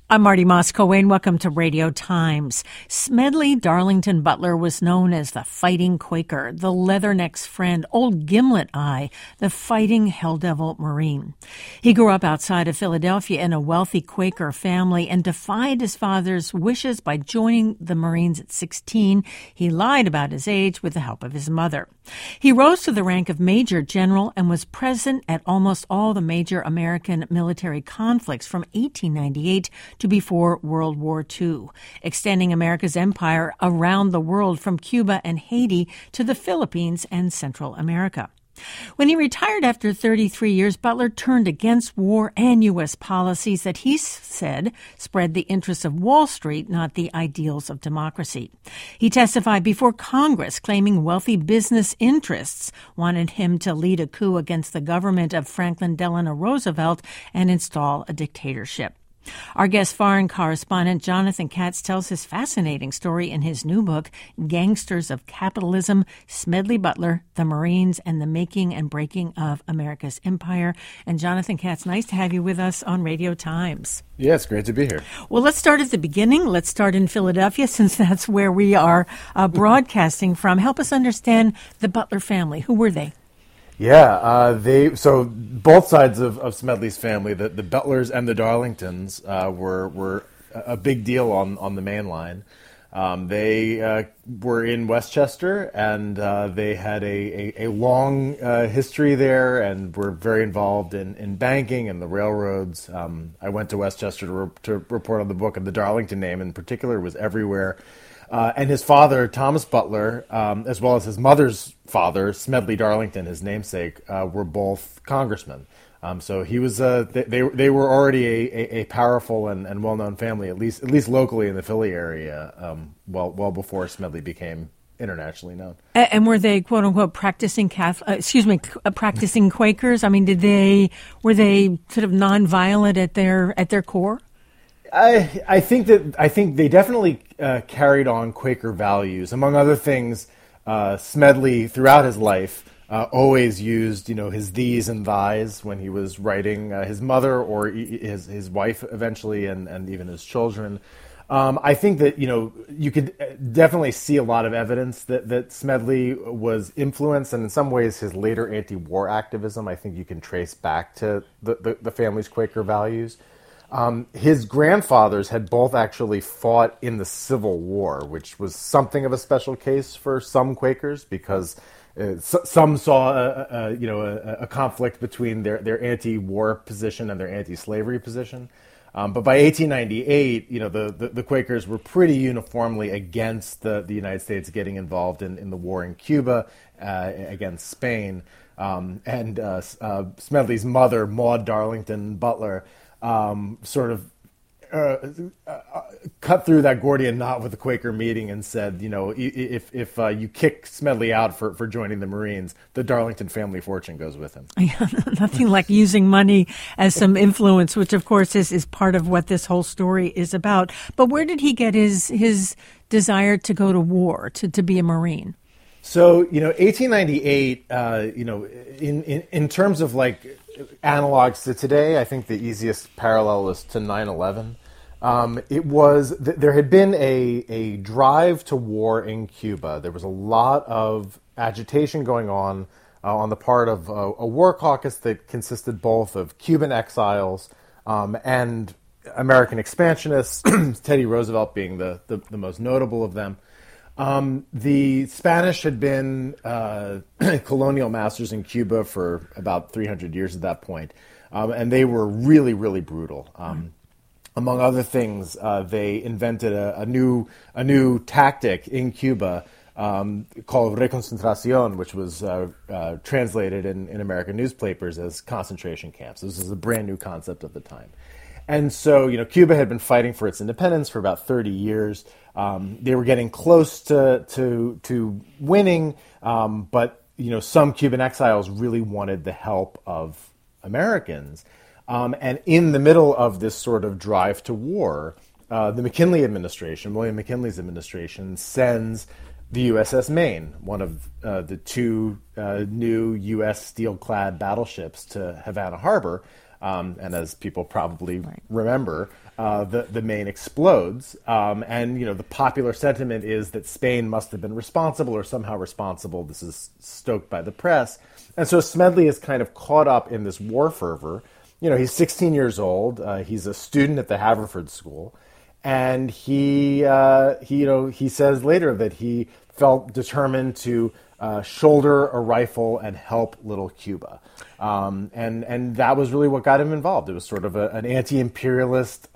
I'm Marty Moscow-Wayne. Welcome to Radio Times. Smedley Darlington Butler was known as the Fighting Quaker, the Leatherneck's friend, Old Gimlet Eye, the Fighting Hell Devil Marine. He grew up outside of Philadelphia in a wealthy Quaker family and defied his father's wishes by joining the Marines at 16. He lied about his age with the help of his mother. He rose to the rank of Major General and was present at almost all the major American military conflicts from 1898 to before World War II, extending America's empire around the world from Cuba and Haiti to the Philippines and Central America. When he retired after 33 years, Butler turned against war and U.S. policies that he said spread the interests of Wall Street, not the ideals of democracy. He testified before Congress, claiming wealthy business interests wanted him to lead a coup against the government of Franklin Delano Roosevelt and install a dictatorship. Our guest foreign correspondent Jonathan Katz tells his fascinating story in his new book, Gangsters of Capitalism, Smedley Butler, the Marines, and the Making and Breaking of America's Empire. And Jonathan Katz, nice to have you with us on Radio Times. Yeah, it's great to be here. Well, let's start at the beginning. Let's start in Philadelphia, since that's where we are broadcasting from. Help us understand the Butler family. Who were they? Yeah, so both sides of Smedley's family, the Butlers and the Darlingtons, were a big deal on the main line. They were in Westchester, and they had a long history there, and were very involved in banking and the railroads. I went to Westchester to report on the book, and the Darlington name in particular was everywhere. And his father, Thomas Butler, as well as his mother's father, Smedley Darlington, his namesake, were both congressmen. So he was. They were already a powerful and well-known family, at least locally in the Philly area, well before Smedley became internationally known. And were they quote unquote practicing practicing Quakers? I mean, were they sort of nonviolent at their core? I think they definitely carried on Quaker values. Among other things, Smedley throughout his life always used his these and thys when he was writing his mother or his wife eventually, and even his children. I think that you could definitely see a lot of evidence that Smedley was influenced, and in some ways his later anti-war activism, I think you can trace back to the family's Quaker values. His grandfathers had both actually fought in the Civil War, which was something of a special case for some Quakers because some saw a conflict between their anti-war position and their anti-slavery position. But by 1898, the Quakers were pretty uniformly against the United States getting involved in the war in Cuba against Spain. And Smedley's mother, Maud Darlington Butler, sort of cut through that Gordian knot with the Quaker meeting and said, if you kick Smedley out for joining the Marines, the Darlington family fortune goes with him. Yeah, nothing like using money as some influence, which of course is part of what this whole story is about. But where did he get his desire to go to war, to be a Marine? So, 1898, in terms of analogs to today, I think the easiest parallel is to 9/11. There had been a drive to war in Cuba. There was a lot of agitation going on the part of a war caucus that consisted both of Cuban exiles and American expansionists, Teddy Roosevelt being the most notable of them. The Spanish had been colonial masters in Cuba for about 300 years at that point, and they were really, really brutal. Among other things, they invented a new tactic in Cuba called reconcentración, which was translated in American newspapers as concentration camps. This was a brand new concept at the time. And so, Cuba had been fighting for its independence for about 30 years. They were getting close to winning, but some Cuban exiles really wanted the help of Americans. And in the middle of this sort of drive to war, the McKinley administration, William McKinley's administration, sends the USS Maine, one of the two new U.S. steel-clad battleships, to Havana Harbor And as people probably remember, the Maine explodes. And, the popular sentiment is that Spain must have been responsible or somehow responsible. This is stoked by the press. And so Smedley is kind of caught up in this war fervor. He's 16 years old. He's a student at the Haverford School. And he says later that he felt determined to shoulder a rifle and help little Cuba. And that was really what got him involved. It was sort of an anti-imperialist,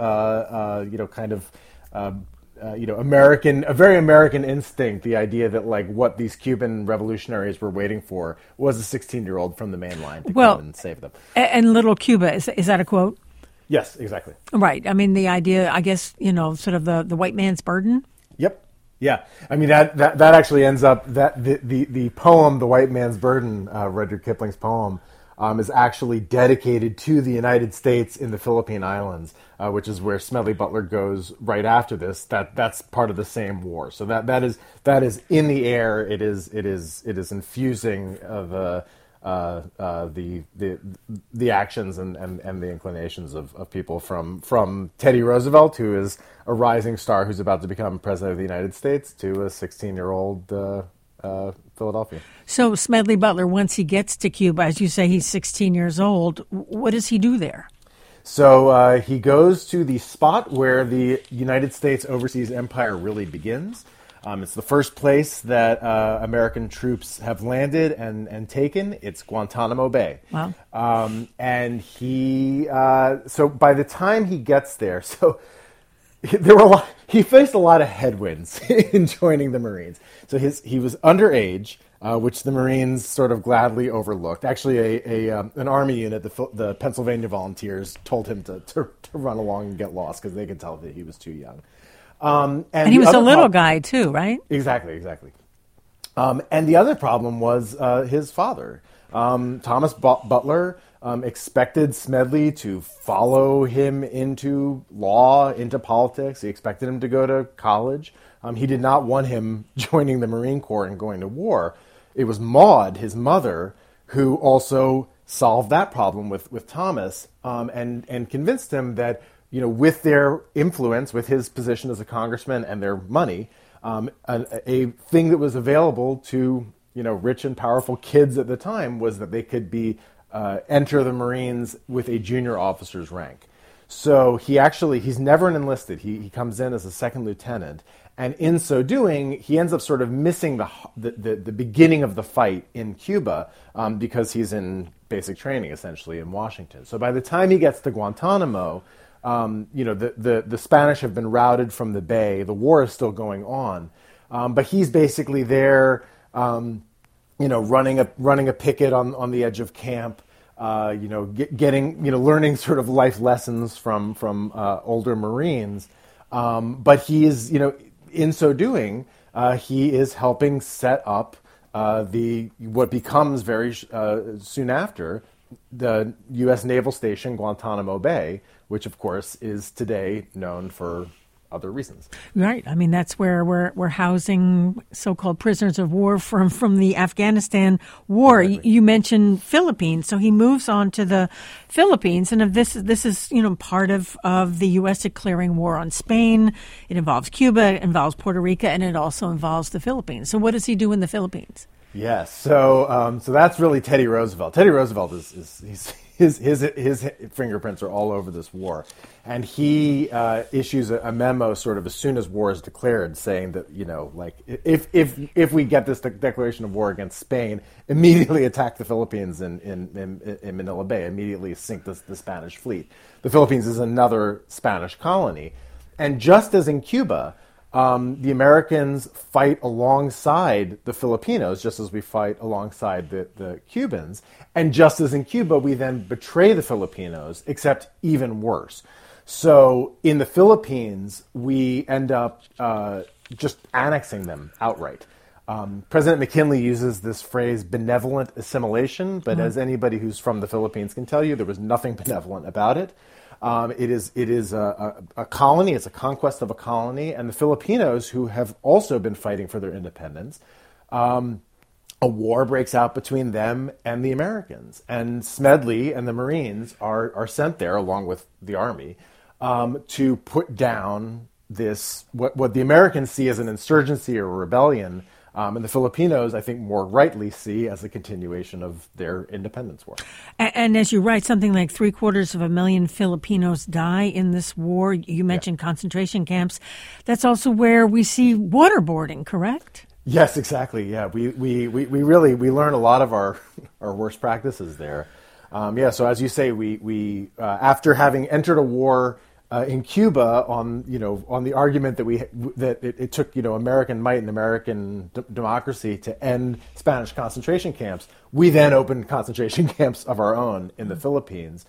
a very American instinct, the idea that like what these Cuban revolutionaries were waiting for was a 16-year-old from the main line to come and save them. And little Cuba, is that a quote? Yes, exactly. Right. I mean, the idea, I guess, sort of the white man's burden. Yep. Yeah. I mean, that actually ends up that the poem, The White Man's Burden, Rudyard Kipling's poem, is actually dedicated to the United States in the Philippine Islands, which is where Smedley Butler goes right after this. That's part of the same war. So that is in the air. It is infusing the actions and the inclinations of people from Teddy Roosevelt, who is a rising star who's about to become president of the United States, to a 16-year-old Philadelphia. So Smedley Butler, once he gets to Cuba, as you say, he's 16 years old. What does he do there? So he goes to the spot where the United States overseas empire really begins. It's the first place that American troops have landed and taken. It's Guantanamo Bay. Wow. And so by the time he gets there, he faced a lot of headwinds in joining the Marines. So he was underage, which the Marines sort of gladly overlooked. Actually, an Army unit, the Pennsylvania Volunteers, told him to run along and get lost because they could tell that he was too young. And he was a little guy too, right? Exactly. And the other problem was his father. Thomas Butler expected Smedley to follow him into law, into politics. He expected him to go to college. He did not want him joining the Marine Corps and going to war. It was Maud, his mother, who also solved that problem with Thomas and convinced him that, with their influence, with his position as a congressman and their money, a thing that was available to rich and powerful kids at the time was that they could enter the Marines with a junior officer's rank. So he's never enlisted. He comes in as a second lieutenant, and in so doing, he ends up sort of missing the beginning of the fight in Cuba because he's in basic training essentially in Washington. So by the time he gets to Guantanamo, the Spanish have been routed from the bay. The war is still going on, but he's basically there, running a picket on the edge of camp, learning sort of life lessons from older Marines. But he is, in so doing, he is helping set up what becomes very soon after the U.S. Naval Station Guantanamo Bay, which of course is today known for other reasons. Right. I mean, that's where we're housing so-called prisoners of war from the Afghanistan war. Exactly. You mentioned Philippines, so he moves on to the Philippines, and if this is part of the U.S. declaring war on Spain. It involves Cuba, it involves Puerto Rico, and it also involves the Philippines. So what does he do in the Philippines? Yes. So that's really Teddy Roosevelt. Teddy Roosevelt his fingerprints are all over this war, and he issues a memo sort of as soon as war is declared, saying that if we get this declaration of war against Spain, immediately attack the Philippines in Manila Bay, immediately sink the Spanish fleet. The Philippines is another Spanish colony, and just as in Cuba. The Americans fight alongside the Filipinos, just as we fight alongside the Cubans. And just as in Cuba, we then betray the Filipinos, except even worse. So in the Philippines, we end up just annexing them outright. President McKinley uses this phrase, benevolent assimilation, but as anybody who's from the Philippines can tell you, there was nothing benevolent about it. It is a colony. It's a conquest of a colony, and the Filipinos, who have also been fighting for their independence, a war breaks out between them and the Americans. And Smedley and the Marines are sent there, along with the Army, to put down this, what the Americans see as an insurgency or rebellion, and the Filipinos, I think, more rightly see as a continuation of their independence war. And as you write, something like 750,000 Filipinos die in this war. You mentioned concentration camps. That's also where we see waterboarding, correct? Yes, exactly. Yeah, we really learn a lot of our worst practices there. So as you say, we after having entered a war in Cuba on the argument that it took American might and American democracy to end Spanish concentration camps, we then opened concentration camps of our own in the Philippines,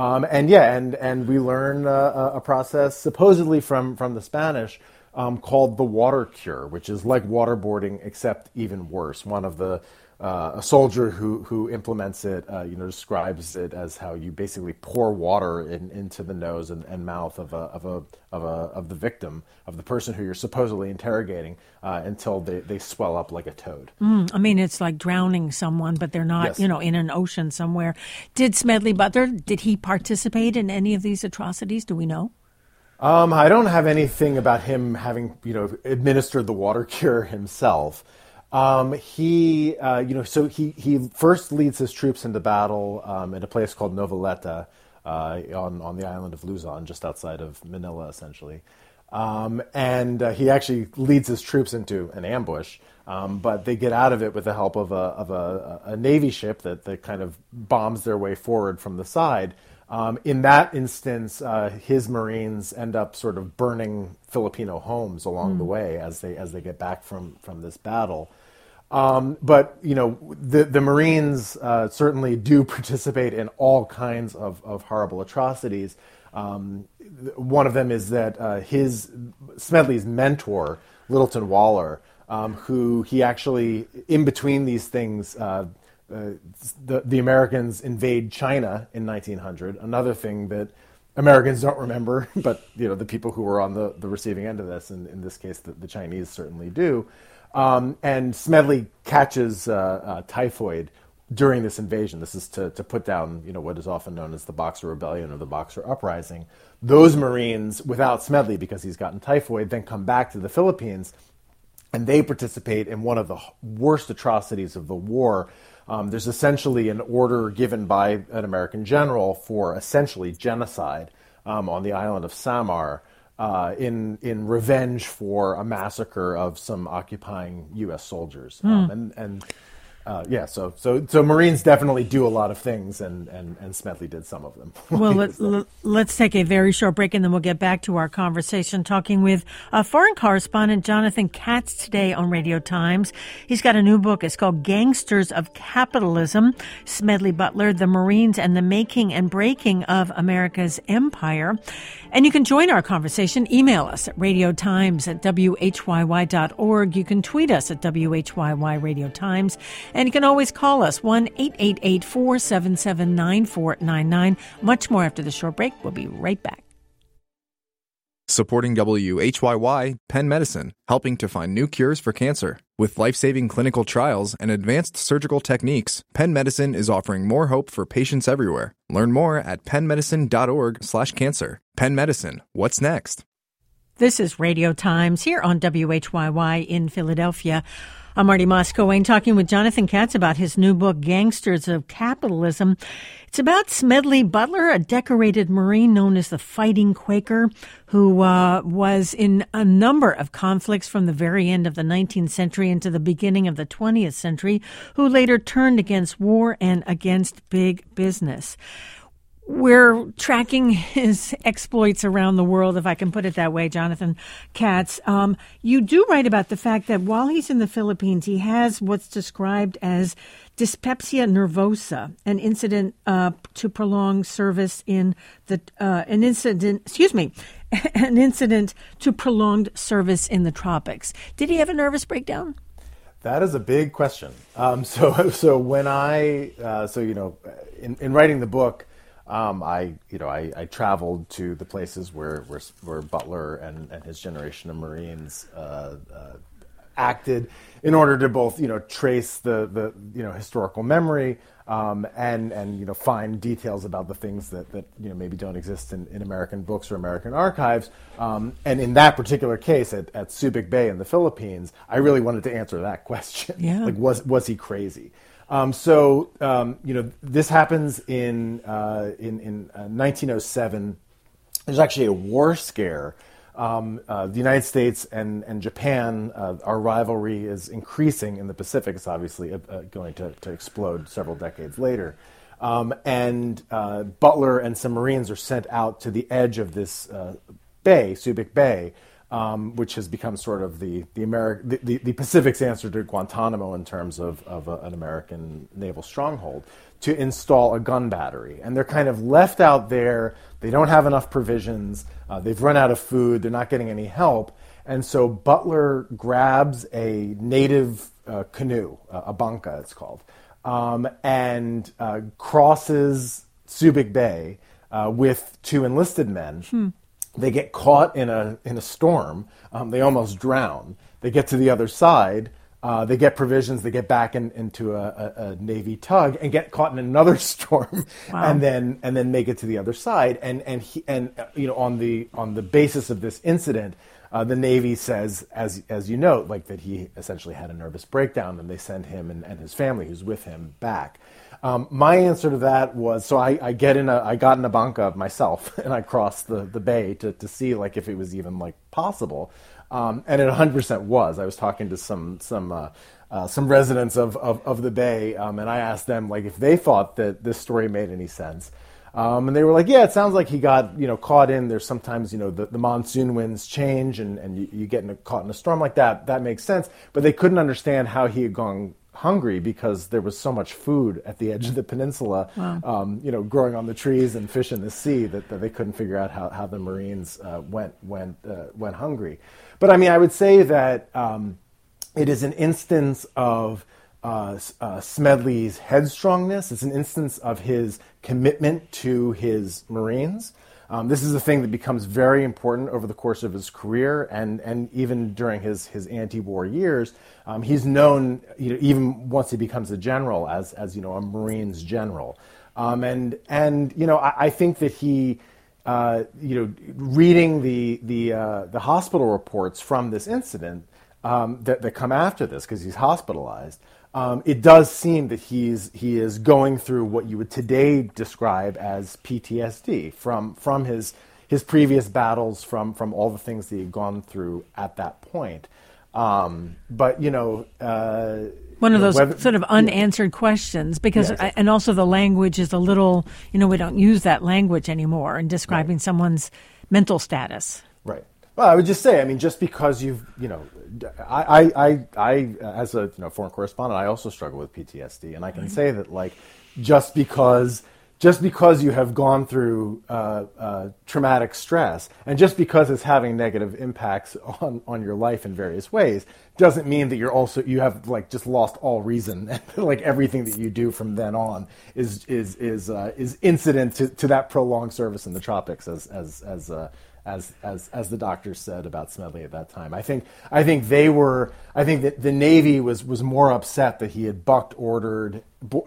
and we learn a process supposedly from the Spanish. Called the water cure, which is like waterboarding except even worse. One of the a soldier who implements it, describes it as how you basically pour water into the nose and mouth of the victim, of the person who you're supposedly interrogating, until they swell up like a toad. I mean, it's like drowning someone, but they're not, Yes. in an ocean somewhere. Did Smedley Butler, did he participate in any of these atrocities? Do we know? I don't have anything about him having, administered the water cure himself. He first leads his troops into battle in a place called Noveleta on the island of Luzon, just outside of Manila, essentially. And he actually leads his troops into an ambush, but they get out of it with the help of a Navy ship that kind of bombs their way forward from the side. In that instance, his Marines end up sort of burning Filipino homes along the way as they get back from this battle. But the Marines certainly do participate in all kinds of horrible atrocities. One of them is that Smedley's mentor, Littleton Waller, who he actually, in between these things, the Americans invade China in 1900. Another thing that Americans don't remember, but the people who were on the receiving end of this, and in this case the Chinese certainly do. And Smedley catches typhoid during this invasion. This is to put down what is often known as the Boxer Rebellion or the Boxer Uprising. Those Marines, without Smedley because he's gotten typhoid, then come back to the Philippines, and they participate in one of the worst atrocities of the war. There's essentially an order given by an American general for essentially genocide on the island of Samar in revenge for a massacre of some occupying U.S. soldiers. So Marines definitely do a lot of things, and Smedley did some of them. Well, let's take a very short break, and then we'll get back to our conversation talking with foreign correspondent Jonathan Katz today on Radio Times. He's got a new book. It's called Gangsters of Capitalism, Smedley Butler, the Marines, and the Making and Breaking of America's Empire. And you can join our conversation. Email us at radiotimes@whyy.org. You can tweet us at WHYY Radio Times. And you can always call us, 1-888-477-9499. Much more after the short break. We'll be right back. Supporting WHYY, Penn Medicine, helping to find new cures for cancer. With life-saving clinical trials and advanced surgical techniques, Penn Medicine is offering more hope for patients everywhere. Learn more at pennmedicine.org/cancer. Penn Medicine, what's next? This is Radio Times here on WHYY in Philadelphia. I'm Marty Moss-Coane talking with Jonathan Katz about his new book, Gangsters of Capitalism. It's about Smedley Butler, a decorated Marine known as the Fighting Quaker, who was in a number of conflicts from the very end of the 19th century into the beginning of the 20th century, who later turned against war and against big business. We're tracking his exploits around the world, if I can put it that way, Jonathan Katz. You do write about the fact that while he's in the Philippines, he has what's described as dyspepsia nervosa, an incident to prolonged service in the an incident to prolonged service in the tropics. Did he have a nervous breakdown? That is a big question. So when in writing the book, I traveled to the places where Butler and his generation of Marines acted in order to both, trace the historical memory and find details about the things that maybe don't exist in American books or American archives. And in that particular case at Subic Bay in the Philippines, I really wanted to answer that question. Yeah. Like, was he crazy? This happens in 1907. There's actually a war scare. The United States and Japan, our rivalry is increasing in the Pacific. It's obviously going to explode several decades later. And Butler and some Marines are sent out to the edge of this bay, Subic Bay, which has become sort of the Pacific's answer to Guantanamo in terms of an American naval stronghold, to install a gun battery. And they're kind of left out there. They don't have enough provisions. They've run out of food. They're not getting any help. And so Butler grabs a native canoe, a banca it's called, and crosses Subic Bay with two enlisted men. They get caught in a storm. They almost drown. They get to the other side. They get provisions. They get back into a Navy tug and get caught in another storm, wow. and then make it to the other side. And on the basis of this incident, the Navy says, as you note, like that he essentially had a nervous breakdown, and they send him and his family, who's with him, back. My answer to that was, so I got in a banca myself, and I crossed the bay to see like if it was even like possible. And it 100% was. I was talking to some residents of the bay, and I asked them like if they thought that this story made any sense. And they were like, yeah, it sounds like he got caught in. There's sometimes the monsoon winds change, and you get caught in a storm like that. That makes sense. But they couldn't understand how he had gone hungry because there was so much food at the edge of the peninsula, wow. Growing on the trees and fish in the sea that they couldn't figure out how the Marines went hungry. But I mean, I would say that it is an instance of Smedley's headstrongness. It's an instance of his commitment to his Marines. This is a thing that becomes very important over the course of his career, and even during his anti-war years. He's known, even once he becomes a general, as a Marines general. I think that he, reading the hospital reports from this incident that come after this, because he's hospitalized, it does seem that he is going through what you would today describe as PTSD from his previous battles, from all the things that he had gone through at that point. One of those sort of unanswered questions, because yeah, and also the language is a little, we don't use that language anymore in describing right. someone's mental status. Right. Well, I would just say, I mean, just because I as a foreign correspondent, I also struggle with PTSD, and I can say that like just because you have gone through traumatic stress, and just because it's having negative impacts on your life in various ways, doesn't mean that you have like just lost all reason. Like everything that you do from then on is incident to that prolonged service in the tropics, as the doctors said about Smedley at that time. I think that the Navy was more upset that he had bucked orders.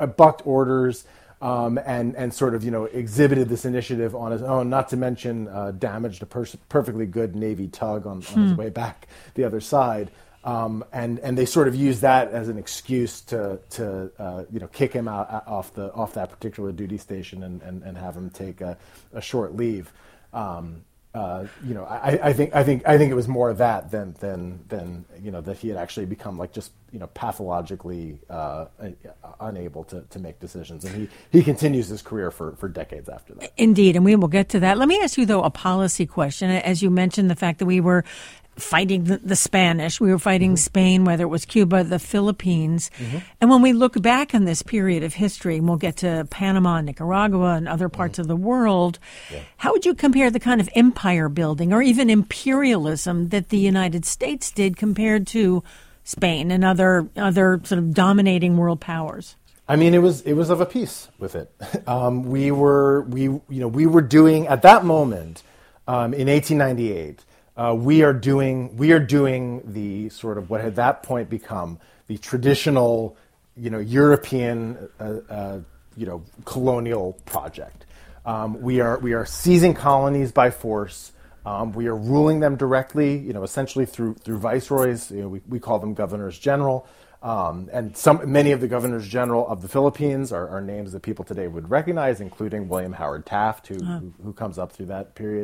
And sort of exhibited this initiative on his own, not to mention damaged a perfectly good Navy tug on his way back the other side, and they sort of used that as an excuse to kick him out off that particular duty station and have him take a short leave. I think it was more of that than that he had actually become like just pathologically unable to make decisions, and he continues his career for decades after that. Indeed, and we will get to that. Let me ask you though a policy question. As you mentioned, the fact that we were fighting the Spanish, we were fighting Spain, whether it was Cuba, the Philippines, and when we look back on this period of history, and we'll get to Panama, Nicaragua, and other parts of the world, how would you compare the kind of empire building or even imperialism that the United States did compared to Spain and other sort of dominating world powers? I mean, it was of a piece with it. We were doing at that moment in 1898. we are doing the sort of what at that point become the traditional, European, colonial project. We are seizing colonies by force. We are ruling them directly, essentially through viceroys. We call them governors general. And many of the governors general of the Philippines are names that people today would recognize, including William Howard Taft, who comes up through that period.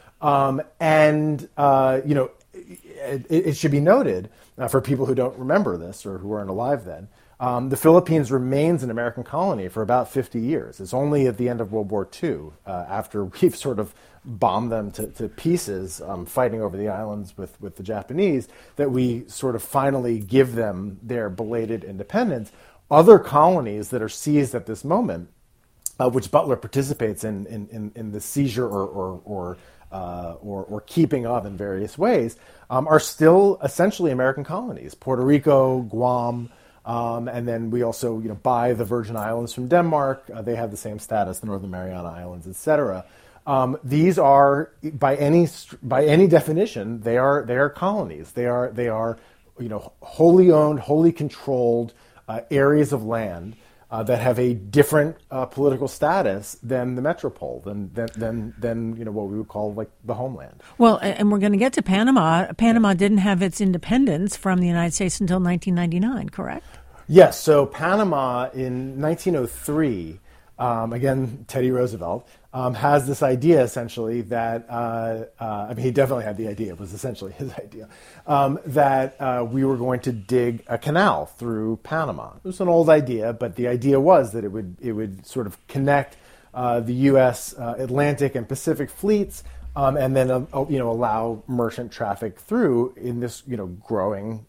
It should be noted for people who don't remember this or who weren't alive then, the Philippines remains an American colony for about 50 years. It's only at the end of World War II, after we've sort of bombed them to pieces, fighting over the islands with the Japanese, that we sort of finally give them their belated independence. Other colonies that are seized at this moment, which Butler participates in the seizure or keeping of in various ways, are still essentially American colonies. Puerto Rico, Guam, and then we also buy the Virgin Islands from Denmark. They have the same status, the Northern Mariana Islands, etc. These are, by any definition, they are colonies. They are wholly owned, wholly controlled areas of land that have a different political status than the metropole, than what we would call like the homeland. Well, and we're going to get to Panama. Panama didn't have its independence from the United States until 1999, correct? Yes. So Panama in 1903, again, Teddy Roosevelt has this idea essentially that he definitely had the idea. It was essentially his idea that we were going to dig a canal through Panama. It was an old idea, but the idea was that it would sort of connect the U.S. Atlantic and Pacific fleets, and then allow merchant traffic through in this growing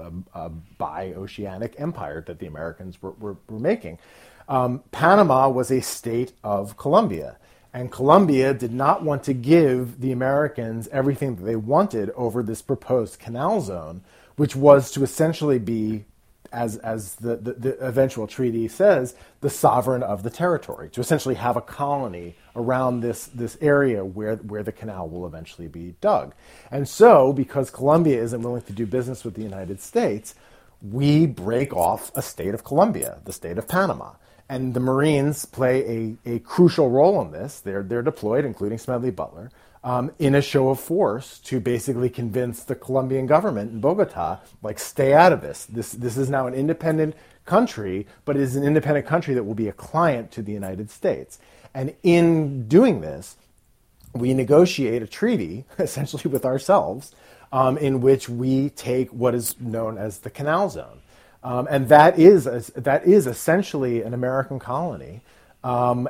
bi-oceanic empire that the Americans were making. Panama was a state of Colombia, and Colombia did not want to give the Americans everything that they wanted over this proposed canal zone, which was to essentially be, as the eventual treaty says, the sovereign of the territory, to essentially have a colony around this area where the canal will eventually be dug. And so, because Colombia isn't willing to do business with the United States, we break off a state of Colombia, the state of Panama. And the Marines play a crucial role in this. They're deployed, including Smedley Butler, in a show of force to basically convince the Colombian government in Bogota, stay out of this. This is now an independent country, but it is an independent country that will be a client to the United States. And in doing this, we negotiate a treaty, essentially with ourselves, in which we take what is known as the Canal Zone. And that is essentially an American colony. John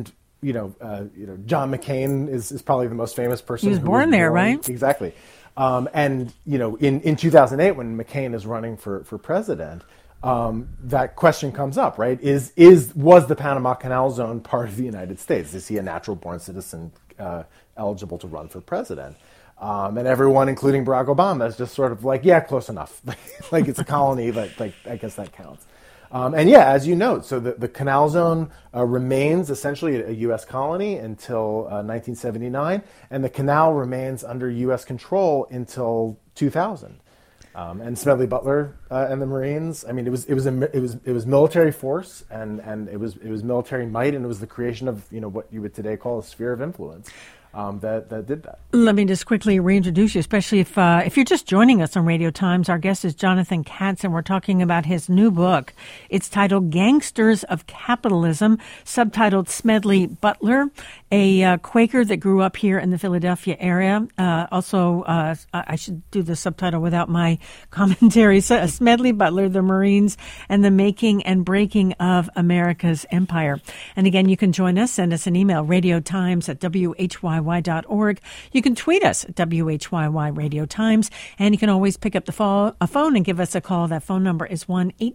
McCain is probably the most famous person. He was born there, right? Exactly. In 2008, when McCain is running for president, that question comes up, right? Was the Panama Canal Zone part of the United States? Is he a natural-born citizen eligible to run for president? And everyone, including Barack Obama, is just sort of yeah, close enough. It's a colony, but I guess that counts. As you note, so the Canal Zone remains essentially a U.S. colony until 1979, and the canal remains under U.S. control until 2000. And Smedley Butler and the Marines. It was military force, and it was military might, and it was the creation of what you would today call a sphere of influence. That did that. Let me just quickly reintroduce you, especially if you're just joining us on Radio Times. Our guest is Jonathan Katz, and we're talking about his new book. It's titled Gangsters of Capitalism, subtitled Smedley Butler, a Quaker that grew up here in the Philadelphia area. I should do the subtitle without my commentary. So, Smedley Butler, the Marines, and the Making and Breaking of America's Empire. And again, you can join us. Send us an email, radiotimes@WHYY.org. You can tweet us at WHYY Radio Times, and you can always pick up a phone and give us a call. That phone number is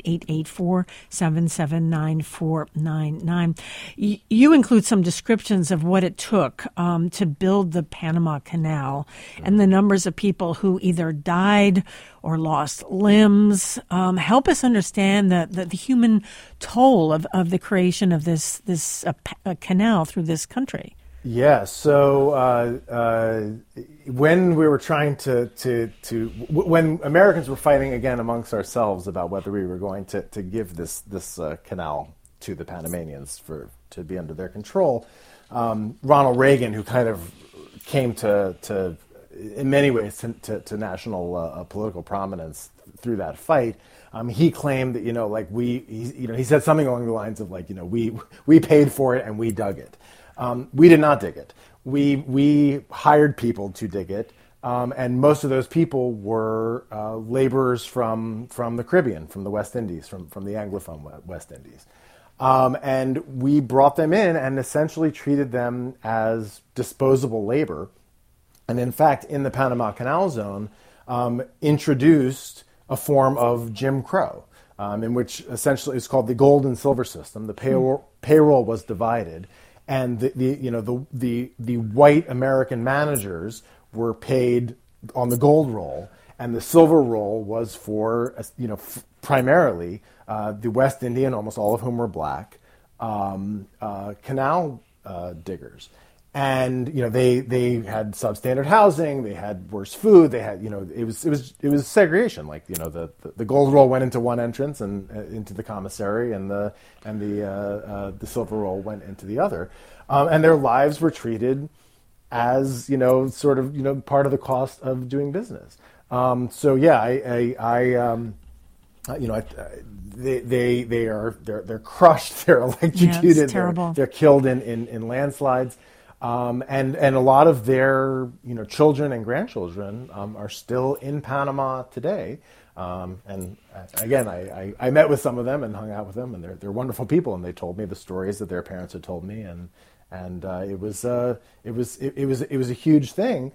1-888-477-9499. You include some descriptions of what it took to build the Panama Canal and the numbers of people who either died or lost limbs. Help us understand the human toll of the creation of this canal through this country. Yeah. So when we were trying when Americans were fighting again amongst ourselves about whether we were going to give this canal to the Panamanians to be under their control, Ronald Reagan, who kind of came to in many ways to national political prominence through that fight. He claimed that he said something along the lines of we paid for it and we dug it. We did not dig it. We hired people to dig it, and most of those people were laborers from the Caribbean, from the West Indies, from the Anglophone West Indies. And we brought them in and essentially treated them as disposable labor. And in fact, in the Panama Canal Zone, introduced a form of Jim Crow, in which essentially it's called the gold and silver system. The payroll was divided, and the white American managers were paid on the gold roll, and the silver roll was for primarily the West Indian, almost all of whom were black, canal diggers. And they had substandard housing, they had worse food, they had it was segregation. The gold roll went into one entrance and into the commissary, and the silver roll went into the other, and their lives were treated as part of the cost of doing business. They're crushed, they're electrocuted, they're killed in landslides. And a lot of their children and grandchildren are still in Panama today. And again, I met with some of them and hung out with them, and they're wonderful people, and they told me the stories that their parents had told me, and it was a huge thing.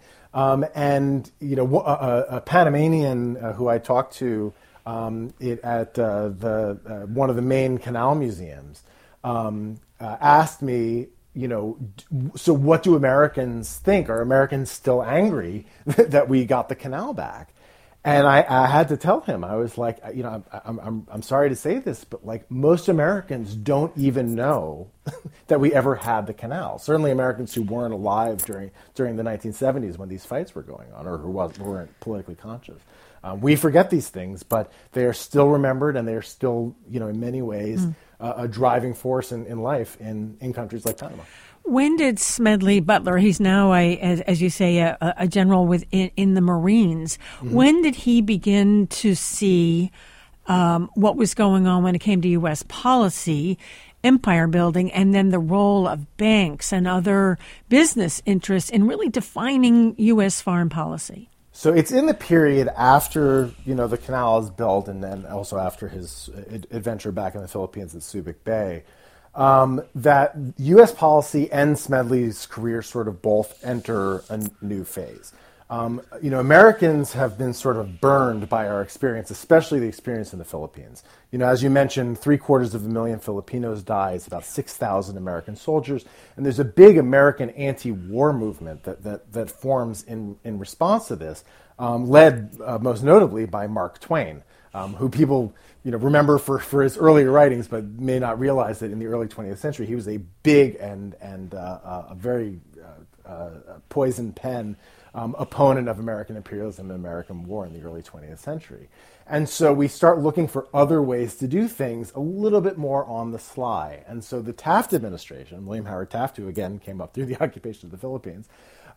A Panamanian who I talked to at one of the main canal museums asked me, so what do Americans think? Are Americans still angry that we got the canal back? And I had to tell him, I was like, I'm sorry to say this, but most Americans don't even know that we ever had the canal. Certainly Americans who weren't alive during the 1970s when these fights were going on, or who weren't politically conscious. We forget these things, but they are still remembered, and they are still, in many ways, a driving force in life in countries like Panama. When did Smedley Butler, he's now, as you say, a general in the Marines, when did he begin to see what was going on when it came to U.S. policy, empire building, and then the role of banks and other business interests in really defining U.S. foreign policy? So it's in the period after, the canal is built, and then also after his adventure back in the Philippines at Subic Bay, that U.S. policy and Smedley's career sort of both enter a new phase. Americans have been sort of burned by our experience, especially the experience in the Philippines. As you mentioned, 750,000 Filipinos dies, about 6,000 American soldiers, and there's a big American anti-war movement that forms in response to this, led most notably by Mark Twain, who people remember for his earlier writings, but may not realize that in the early 20th century he was a big and a very poison pen opponent of American imperialism and American war in the early 20th century. And so we start looking for other ways to do things a little bit more on the sly. And so the Taft administration, William Howard Taft, who again came up through the occupation of the Philippines,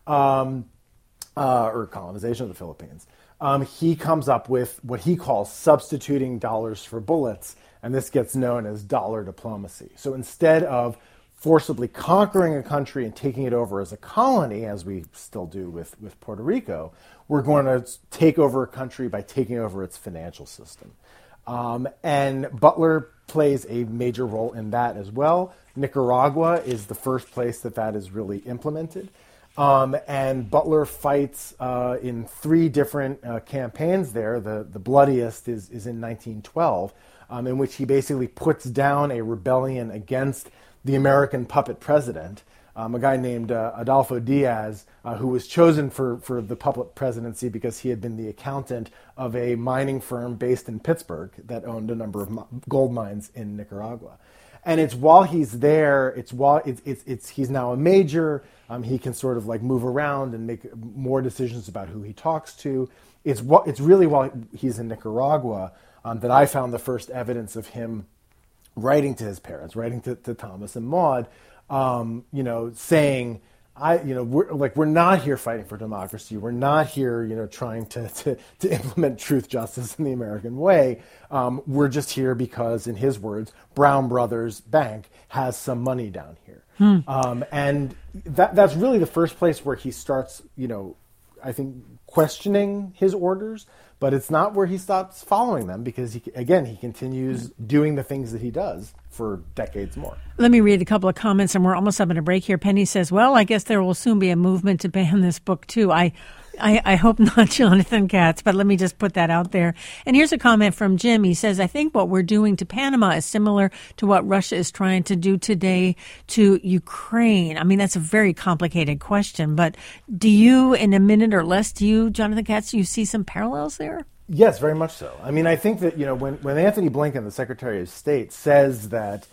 or colonization of the Philippines, he comes up with what he calls substituting dollars for bullets, and this gets known as dollar diplomacy. So instead of forcibly conquering a country and taking it over as a colony, as we still do with Puerto Rico, we're going to take over a country by taking over its financial system. And Butler plays a major role in that as well. Nicaragua is the first place that is really implemented. And Butler fights in 3 different campaigns there. The bloodiest is in 1912, in which he basically puts down a rebellion against the American puppet president, a guy named Adolfo Diaz, who was chosen for the puppet presidency because he had been the accountant of a mining firm based in Pittsburgh that owned a number of gold mines in Nicaragua. And it's while he's there, he's now a major, He can sort of like move around and make more decisions about who he talks to. It's really while he's in Nicaragua that I found the first evidence of him writing to his parents, writing to Thomas and Maud, saying, we're not here fighting for democracy. We're not here, trying to implement truth, justice in the American way. We're just here because, in his words, Brown Brothers Bank has some money down here. And that's really the first place where he starts, I think, questioning his orders. But it's not where he stops following them, because he continues doing the things that he does for decades more. Let me read a couple of comments, and we're almost having a break here. Penny says, well, I guess there will soon be a movement to ban this book, too. I hope not, Jonathan Katz, but let me just put that out there. And here's a comment from Jim. He says, I think what we're doing to Panama is similar to what Russia is trying to do today to Ukraine. I mean, that's a very complicated question, but do you, in a minute or less, Jonathan Katz, do you see some parallels there? Yes, very much so. I mean, I think that, when Anthony Blinken, the Secretary of State, says that,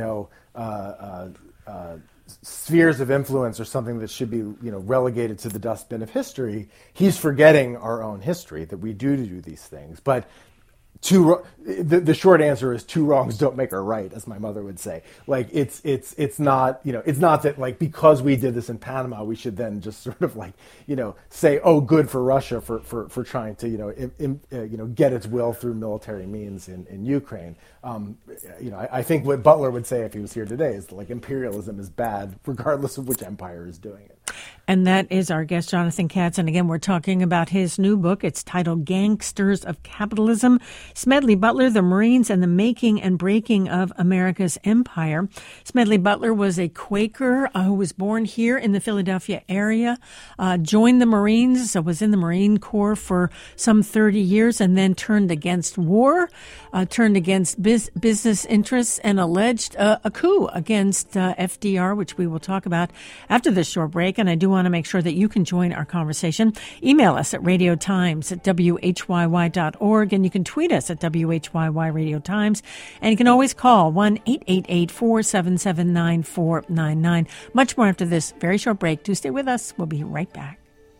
spheres of influence are something that should be, relegated to the dustbin of history, he's forgetting our own history, that we do these things. But the short answer is two wrongs don't make a right, as my mother would say. Like, it's not, it's not that, like, because we did this in Panama, we should then just sort of like, say, oh, good for Russia for trying to, get its will through military means in Ukraine. I think what Butler would say if he was here today is that, like, imperialism is bad regardless of which empire is doing it. And that is our guest, Jonathan Katz. And again, we're talking about his new book. It's titled Gangsters of Capitalism, Smedley Butler, the Marines, and the Making and Breaking of America's Empire. Smedley Butler was a Quaker who was born here in the Philadelphia area, joined the Marines, was in the Marine Corps for some 30 years, and then turned against war, turned against business interests, and alleged a coup against FDR, which we will talk about after this short break. And I do want to make sure that you can join our conversation. Email us at radiotimes@whyy.org, and you can tweet us at WHYY Radio Times. And you can always call 1-888-477-9499. Much more after this very short break. Do stay with us. We'll be right back.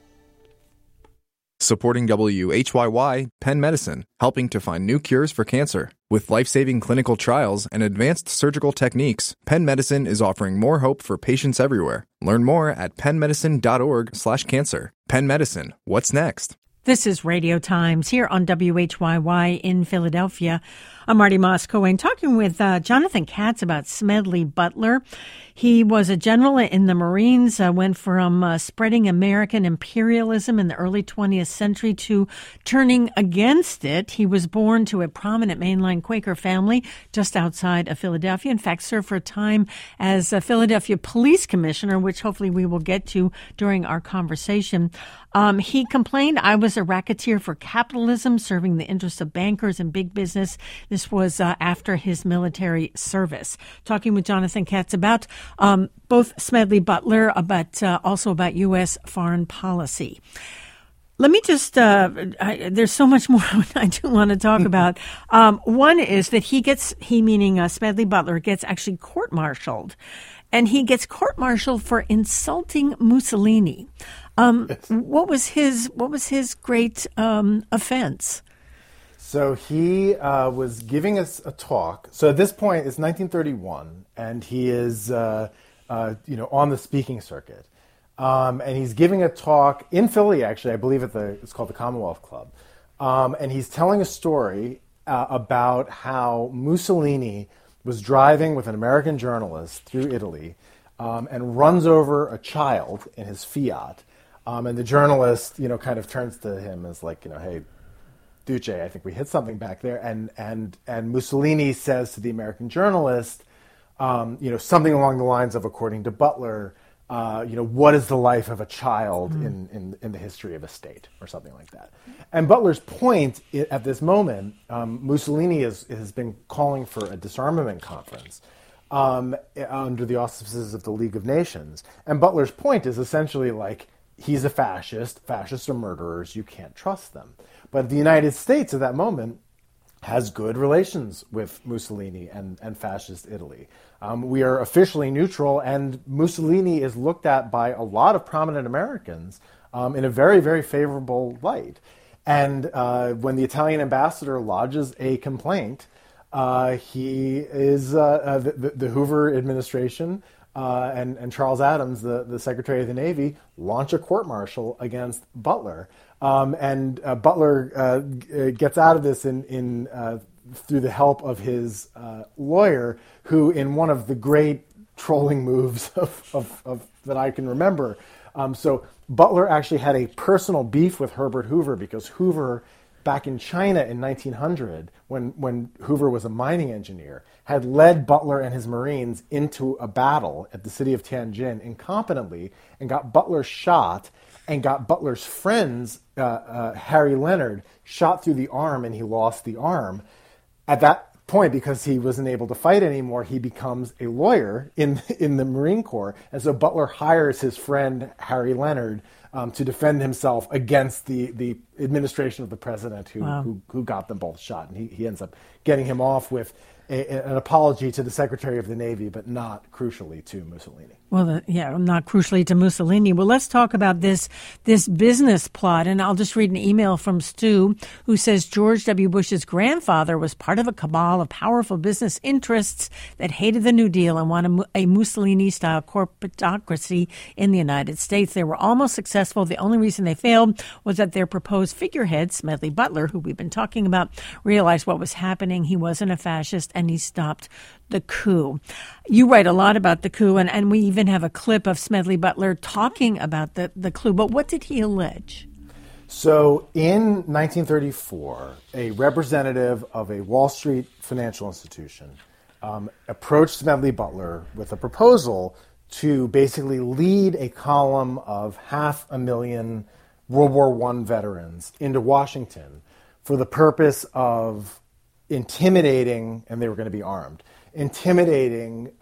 Supporting WHYY, Penn Medicine, helping to find new cures for cancer. With life-saving clinical trials and advanced surgical techniques, Penn Medicine is offering more hope for patients everywhere. Learn more at pennmedicine.org/cancer. Penn Medicine, what's next? This is Radio Times here on WHYY in Philadelphia. I'm Marty Moss-Cohen talking with Jonathan Katz about Smedley Butler. He was a general in the Marines, went from spreading American imperialism in the early 20th century to turning against it. He was born to a prominent mainline Quaker family just outside of Philadelphia. In fact, served for a time as a Philadelphia police commissioner, which hopefully we will get to during our conversation. He complained, I was a racketeer for capitalism, serving the interests of bankers and big business. This was after his military service. Talking with Jonathan Katz about both Smedley Butler, but also about U.S. foreign policy. Let me just, there's so much more I do want to talk about. One is that he meaning Smedley Butler, gets actually court-martialed. And he gets court-martialed for insulting Mussolini. What was his great offense? So he was giving us a talk. So at this point, it's 1931, and he is on the speaking circuit. And he's giving a talk in Philly, actually, I believe it's called the Commonwealth Club. And he's telling a story about how Mussolini was driving with an American journalist through Italy and runs over a child in his Fiat. And the journalist, kind of turns to him as like, hey, Duce, I think we hit something back there. And Mussolini says to the American journalist, something along the lines of, according to Butler, what is the life of a child in the history of a state, or something like that. And Butler's point at this moment, Mussolini has been calling for a disarmament conference under the auspices of the League of Nations. And Butler's point is essentially like, he's a fascist. Fascists are murderers. You can't trust them. But the United States at that moment has good relations with Mussolini and fascist Italy. We are officially neutral, and Mussolini is looked at by a lot of prominent Americans in a very, very favorable light. And when the Italian ambassador lodges a complaint, he is the Hoover administration and Charles Adams, the Secretary of the Navy, launch a court-martial against Butler. Butler gets out of this through the help of his lawyer, who, in one of the great trolling moves of that I can remember. So Butler actually had a personal beef with Herbert Hoover because Hoover, back in China in 1900, when Hoover was a mining engineer, had led Butler and his Marines into a battle at the city of Tianjin incompetently and got Butler shot and got Butler's friends, Harry Leonard, shot through the arm, and he lost the arm. At that point, because he wasn't able to fight anymore, he becomes a lawyer in the Marine Corps. And so Butler hires his friend Harry Leonard to defend himself against the administration of the president who got them both shot. And he ends up getting him off with an apology to the Secretary of the Navy, but not crucially to Mussolini. Well, not crucially to Mussolini. Well, let's talk about this business plot. And I'll just read an email from Stu, who says George W. Bush's grandfather was part of a cabal of powerful business interests that hated the New Deal and wanted a Mussolini-style corporatocracy in the United States. They were almost successful. The only reason they failed was that their proposed figurehead, Smedley Butler, who we've been talking about, realized what was happening. He wasn't a fascist, and he stopped the coup. You write a lot about the coup, and we even have a clip of Smedley Butler talking about the coup. But what did he allege? So in 1934, a representative of a Wall Street financial institution approached Smedley Butler with a proposal to basically lead a column of 500,000 World War I veterans into Washington for the purpose of intimidating, and they were going to be armed, intimidating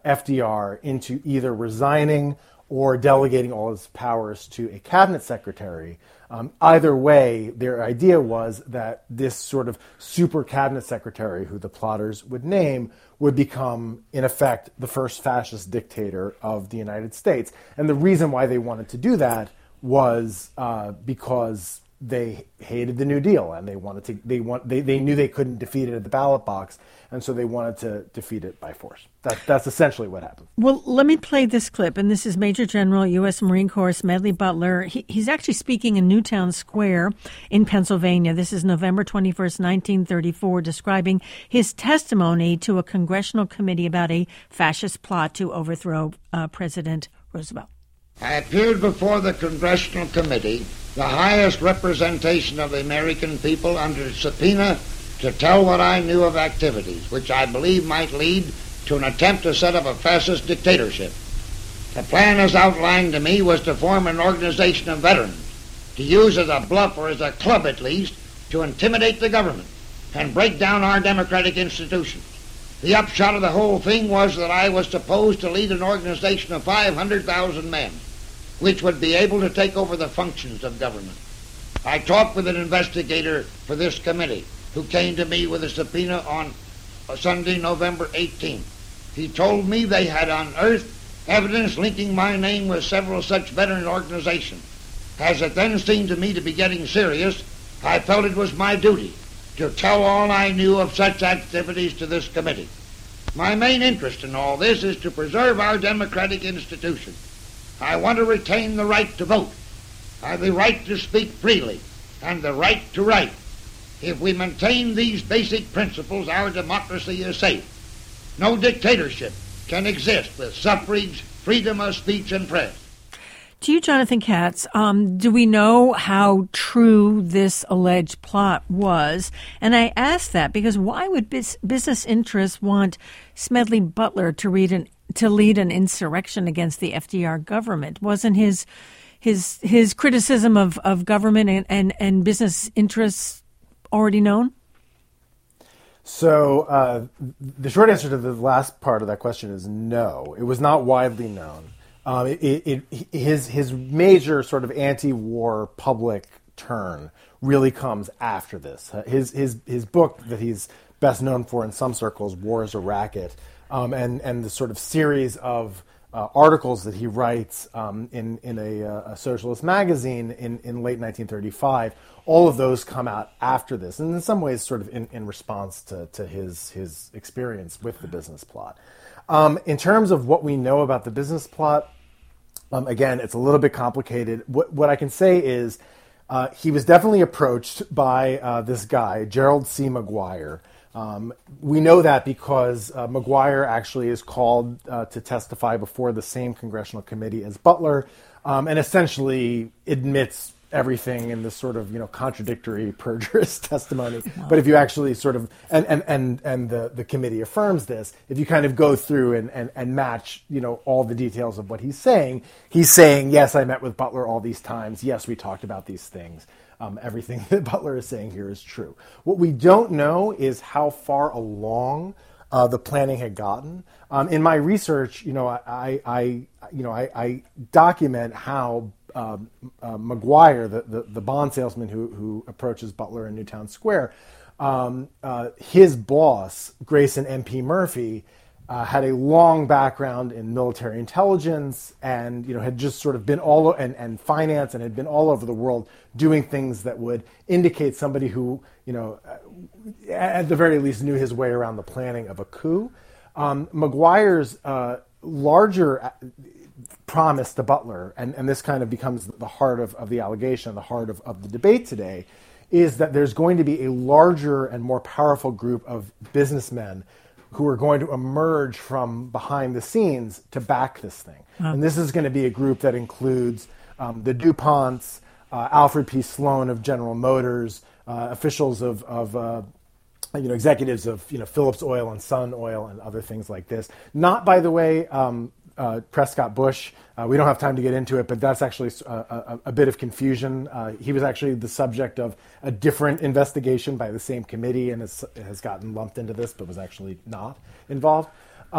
FDR into either resigning or delegating all his powers to a cabinet secretary. Either way, their idea was that this sort of super cabinet secretary, who the plotters would name, would become, in effect, the first fascist dictator of the United States. And the reason why they wanted to do that was because they hated the New Deal, and they knew they couldn't defeat it at the ballot box, and so they wanted to defeat it by force. That's essentially what happened. Well, let me play this clip, and this is Major General U.S. Marine Corps Smedley Butler. He's actually speaking in Newtown Square in Pennsylvania. This is November 21st, 1934, describing his testimony to a congressional committee about a fascist plot to overthrow President Roosevelt. I appeared before the Congressional Committee, the highest representation of the American people, under subpoena to tell what I knew of activities which I believe might lead to an attempt to set up a fascist dictatorship. The plan as outlined to me was to form an organization of veterans, to use as a bluff, or as a club at least, to intimidate the government and break down our democratic institutions. The upshot of the whole thing was that I was supposed to lead an organization of 500,000 men, which would be able to take over the functions of government. I talked with an investigator for this committee who came to me with a subpoena on Sunday, November 18th. He told me they had unearthed evidence linking my name with several such veteran organizations. As it then seemed to me to be getting serious, I felt it was my duty to tell all I knew of such activities to this committee. My main interest in all this is to preserve our democratic institutions. I want to retain the right to vote, the right to speak freely, and the right to write. If we maintain these basic principles, our democracy is safe. No dictatorship can exist with suffrage, freedom of speech, and press. To you, Jonathan Katz, do we know how true this alleged plot was? And I ask that because why would business interests want Smedley Butler to lead an insurrection against the FDR government? Wasn't his criticism of government and business interests already known? So the short answer to the last part of that question is no. It was not widely known. His major sort of anti-war public turn really comes after this. His book that he's best known for in some circles, War is a Racket, and the sort of series of articles that he writes in a socialist magazine in late 1935, all of those come out after this, and in some ways sort of in response to his experience with the business plot. In terms of what we know about the business plot, again, it's a little bit complicated. What I can say is he was definitely approached by this guy, Gerald C. McGuire. We know that because McGuire actually is called to testify before the same congressional committee as Butler, and essentially admits everything in this sort of contradictory, perjurious testimony. Wow. But if you actually sort of and the committee affirms this, if you kind of go through and match all the details of what he's saying, yes, I met with Butler all these times. Yes, we talked about these things. Everything that Butler is saying here is true. What we don't know is how far along the planning had gotten. In my research, I document how McGuire, the bond salesman who approaches Butler in Newtown Square, his boss, Grayson M.P. Murphy, had a long background in military intelligence and had just sort of been and finance, and had been all over the world doing things that would indicate somebody who at the very least knew his way around the planning of a coup. McGuire's larger promise to Butler, and this kind of becomes the heart of the allegation, the heart of the debate today, is that there's going to be a larger and more powerful group of businessmen who are going to emerge from behind the scenes to back this thing. Wow. And this is going to be a group that includes the DuPonts, Alfred P. Sloan of General Motors, officials of executives of Phillips Oil and Sun Oil and other things like this. Not, by the way, Prescott Bush. We don't have time to get into it, but that's actually a bit of confusion. He was actually the subject of a different investigation by the same committee and has gotten lumped into this, but was actually not involved.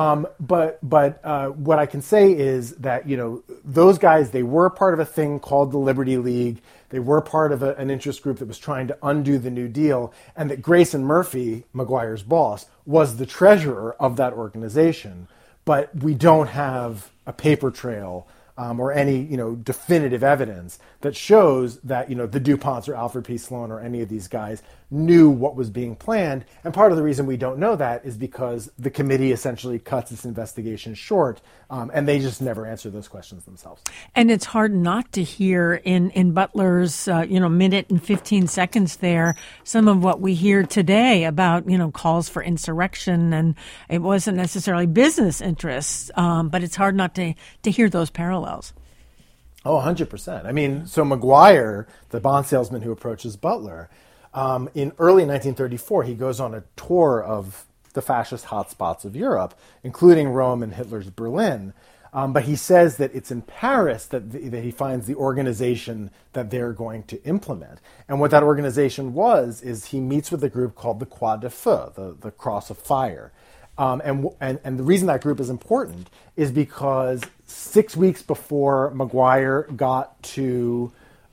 But what I can say is that those guys, they were part of a thing called the Liberty League. They were part of an interest group that was trying to undo the New Deal, and that Grayson Murphy, McGuire's boss, was the treasurer of that organization. But we don't have a paper trail or any definitive evidence that shows that the DuPonts or Alfred P. Sloan or any of these guys knew what was being planned. And part of the reason we don't know that is because the committee essentially cuts its investigation short, and they just never answer those questions themselves. And it's hard not to hear in Butler's minute and 15 seconds there some of what we hear today about calls for insurrection, and it wasn't necessarily business interests, but it's hard not to hear those parallels. Oh, 100%. I mean, so McGuire, the bond salesman who approaches Butler, in early 1934, he goes on a tour of the fascist hotspots of Europe, including Rome and Hitler's Berlin. But he says that it's in Paris that he finds the organization that they're going to implement. And what that organization is he meets with a group called the Croix de Feu, the Cross of Fire. And the reason that group is important is because 6 weeks before McGuire got to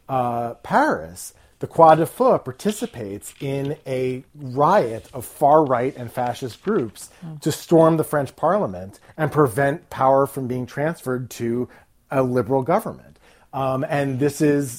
Paris, the Croix de Feu participates in a riot of far-right and fascist groups to storm the French Parliament and prevent power from being transferred to a liberal government. And this is,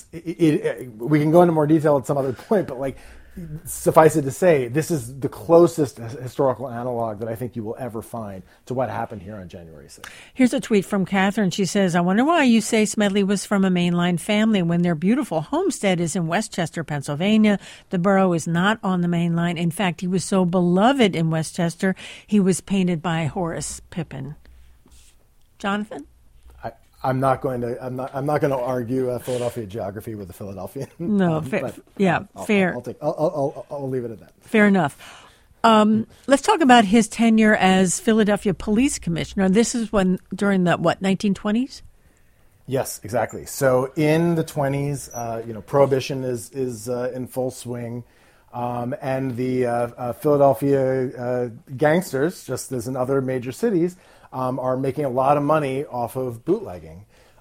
we can go into more detail at some other point, but suffice it to say, this is the closest historical analog that I think you will ever find to what happened here on January 6th. Here's a tweet from Catherine. She says, I wonder why you say Smedley was from a mainline family when their beautiful homestead is in Westchester, Pennsylvania. The borough is not on the main line. In fact, he was so beloved in Westchester, he was painted by Horace Pippin. Jonathan? I'm not going to argue Philadelphia geography with a Philadelphian. No, fair. I'll leave it at that. Fair enough. Let's talk about his tenure as Philadelphia Police Commissioner. This is during the 1920s? Yes, exactly. So in the 20s, Prohibition is in full swing. And the Philadelphia gangsters, just as in other major cities, are making a lot of money off of bootlegging.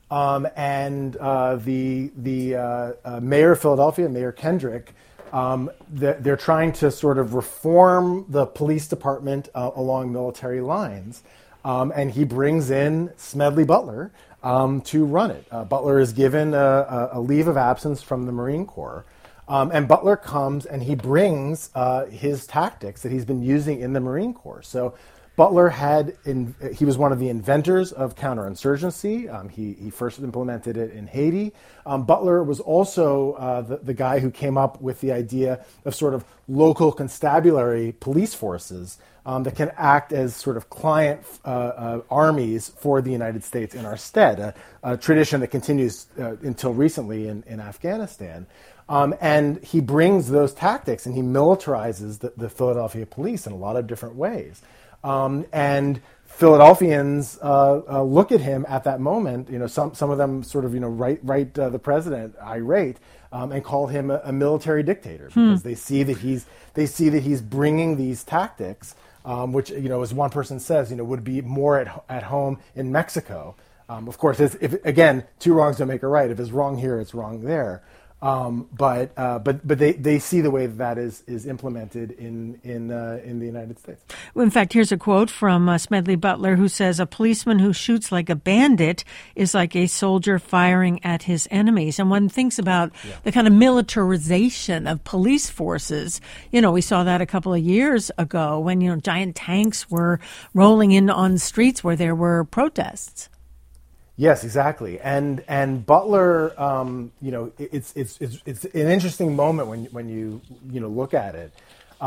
and the mayor of Philadelphia, Mayor Kendrick, they're trying to sort of reform the police department along military lines. And he brings in Smedley Butler to run it. Butler is given a leave of absence from the Marine Corps. And Butler comes and he brings his tactics that he's been using in the Marine Corps. So Butler he was one of the inventors of counterinsurgency. He first implemented it in Haiti. Butler was also the guy who came up with the idea of sort of local constabulary police forces that can act as sort of client armies for the United States in our stead, a tradition that continues until recently in Afghanistan. And he brings those tactics and he militarizes the Philadelphia police in a lot of different ways. And Philadelphians look at him at that moment. Some of them sort of write the president irate and call him a military dictator because they see that he's bringing these tactics, which as one person says, would be more at home in Mexico. Of course, if again, two wrongs don't make a right. If it's wrong here, it's wrong there. But they see the way that is implemented in the United States. Well, in fact, here's a quote from Smedley Butler, who says, "A policeman who shoots like a bandit is like a soldier firing at his enemies." And one thinks about the kind of militarization of police forces. We saw that a couple of years ago when giant tanks were rolling in on streets where there were protests. Yes, exactly, and Butler, it's an interesting moment when you look at it.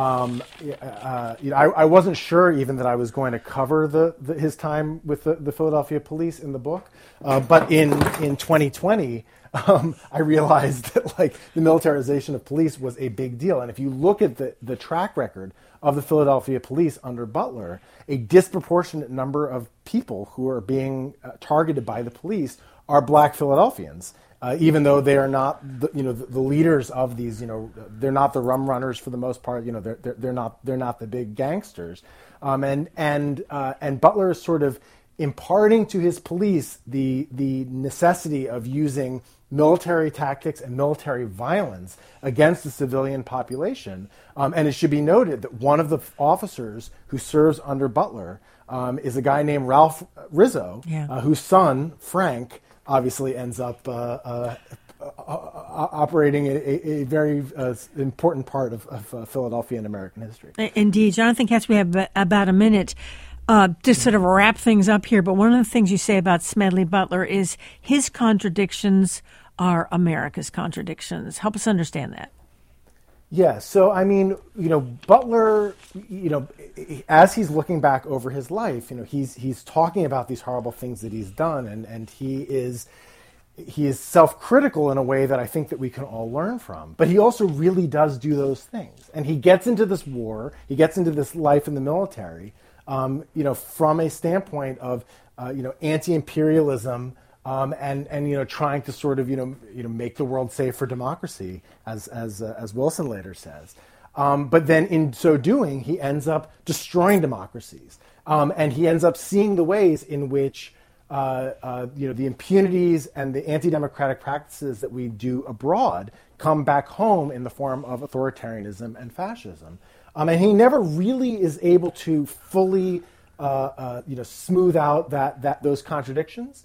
I wasn't sure even that I was going to cover his time with the Philadelphia police in the book, but in 2020, I realized that the militarization of police was a big deal, and if you look at the track record of the Philadelphia police under Butler, a disproportionate number of people who are being targeted by the police are Black Philadelphians, even though they are not the leaders of these. They're not the rum runners for the most part. They're not the big gangsters, and Butler is sort of imparting to his police the necessity of using military tactics and military violence against the civilian population. And it should be noted that one of the officers who serves under Butler is a guy named Ralph Rizzo, whose son, Frank, obviously ends up operating a very important part of Philadelphia and American history. Indeed. Jonathan Katz, we have about a minute to sort of wrap things up here, but one of the things you say about Smedley Butler is his contradictions are America's contradictions. Help us understand that. Yeah, so Butler, as he's looking back over his life, he's talking about these horrible things that he's done, and he is self-critical in a way that I think that we can all learn from. But he also really does do those things, and he gets into this war, he gets into this life in the military, from a standpoint of anti-imperialism. And trying to sort of make the world safe for democracy, as Wilson later says. But then in so doing, he ends up destroying democracies, and he ends up seeing the ways in which the impunities and the anti-democratic practices that we do abroad come back home in the form of authoritarianism and fascism. And he never really is able to fully smooth out those contradictions.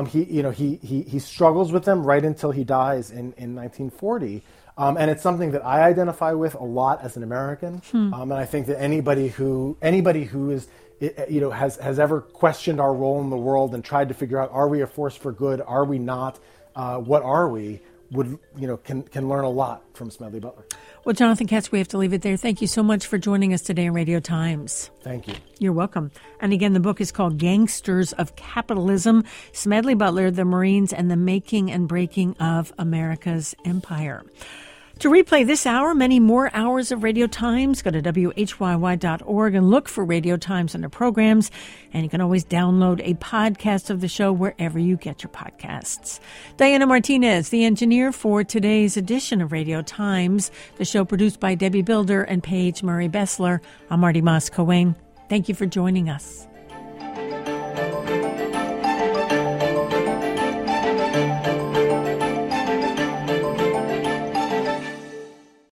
He struggles with them right until he dies in 1940, and it's something that I identify with a lot as an American. And I think that anybody who is has ever questioned our role in the world and tried to figure out, are we a force for good, are we not, what are we, can learn a lot from Smedley Butler. Well, Jonathan Katz, we have to leave it there. Thank you so much for joining us today on Radio Times. Thank you. You're welcome. And again, the book is called Gangsters of Capitalism, Smedley Butler, the Marines, and the Making and Breaking of America's Empire. To replay this hour, many more hours of Radio Times, go to WHYY.org and look for Radio Times under programs. And you can always download a podcast of the show wherever you get your podcasts. Diana Martinez, the engineer for today's edition of Radio Times, the show produced by Debbie Builder and Paige Murray Bessler. I'm Marty Moss-Coane. Thank you for joining us.